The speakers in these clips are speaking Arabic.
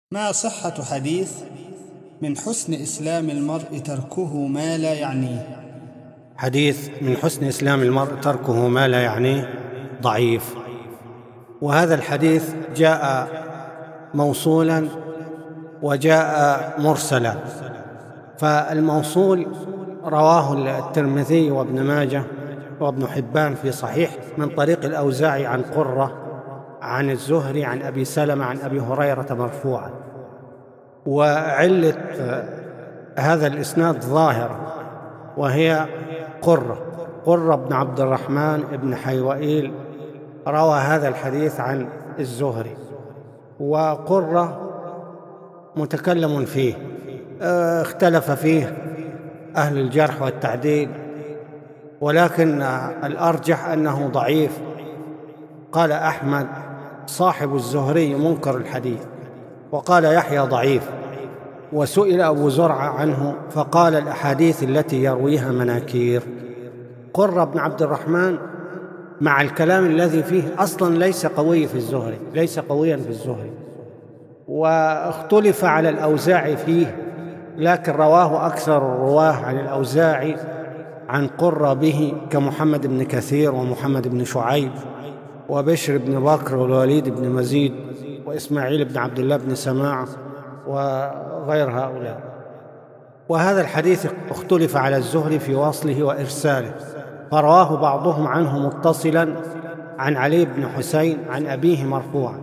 ما صحة حديث من حسن إسلام المرء تركه ما لا يعنيه؟ حديث من حسن إسلام المرء تركه ما لا يعنيه ضعيف، وهذا الحديث جاء موصولا وجاء مرسلا. فالموصول رواه الترمذي وابن ماجه وابن حبان في صحيح من طريق الأوزاعي عن قرة عن الزهري عن أبي سلمة عن أبي هريرة مرفوعا. وعلة هذا الإسناد ظاهرة، وهي قرة بن عبد الرحمن بن حيوئيل روى هذا الحديث عن الزهري، وقرة متكلم فيه، اختلف فيه أهل الجرح والتعديل، ولكن الأرجح أنه ضعيف. قال أحمد صاحب الزهري منكر الحديث، وقال يحيى ضعيف. وسئل أبو زرعة عنه فقال الأحاديث التي يرويها مناكير. قرة بن عبد الرحمن مع الكلام الذي فيه أصلا ليس قويا في الزهري، واختلف على الأوزاعي فيه، لكن رواه أكثر الرواه عن الأوزاعي عن قرة به كمحمد بن كثير ومحمد بن شعيب وبشر بن بكر والوليد بن مزيد وإسماعيل بن عبد الله بن سماعة وغير هؤلاء. وهذا الحديث اختلف على الزهري في وصله وإرساله، فرواه بعضهم عنه متصلا عن علي بن حسين عن أبيه مرفوعا،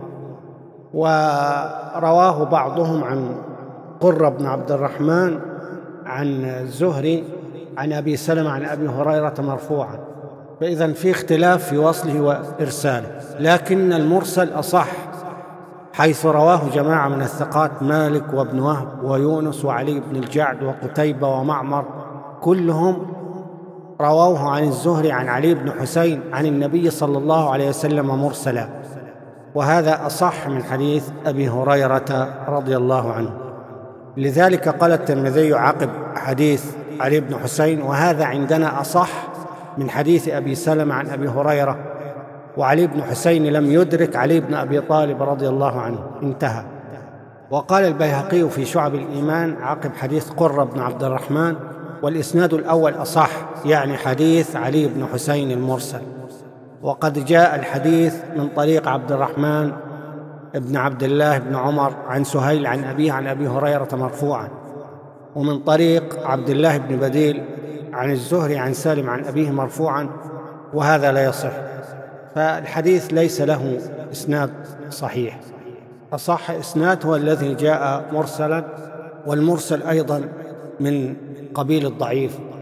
ورواه بعضهم عن قرة بن عبد الرحمن عن الزهري عن أبي سلمة عن أبي هريرة مرفوعا. فإذن في اختلاف في وصله وإرساله، لكن المرسل أصح، حيث رواه جماعة من الثقات مالك وابن وهب ويونس وعلي بن الجعد وقتيبة ومعمر، كلهم رووه عن الزهري عن علي بن حسين عن النبي صلى الله عليه وسلم مرسلا، وهذا أصح من حديث أبي هريرة رضي الله عنه. لذلك قال الترمذي عقب حديث علي بن حسين: وهذا عندنا أصح من حديث أبي سلمة عن أبي هريرة، وعلي بن حسين لم يدرك علي بن أبي طالب رضي الله عنه. انتهى. وقال البيهقي في شعب الإيمان عقب حديث قرة بن عبد الرحمن: والإسناد الأول أصح، يعني حديث علي بن حسين المرسل. وقد جاء الحديث من طريق عبد الرحمن بن عبد الله بن عمر عن سهيل عن أبيه عن أبي هريرة مرفوعا، ومن طريق عبد الله بن بديل عن الزهري عن سالم عن أبيه مرفوعا، وهذا لا يصح. فالحديث ليس له إسناد صحيح. أصح إسناد هو الذي جاء مرسلا، والمرسل أيضا من قبيل الضعيف.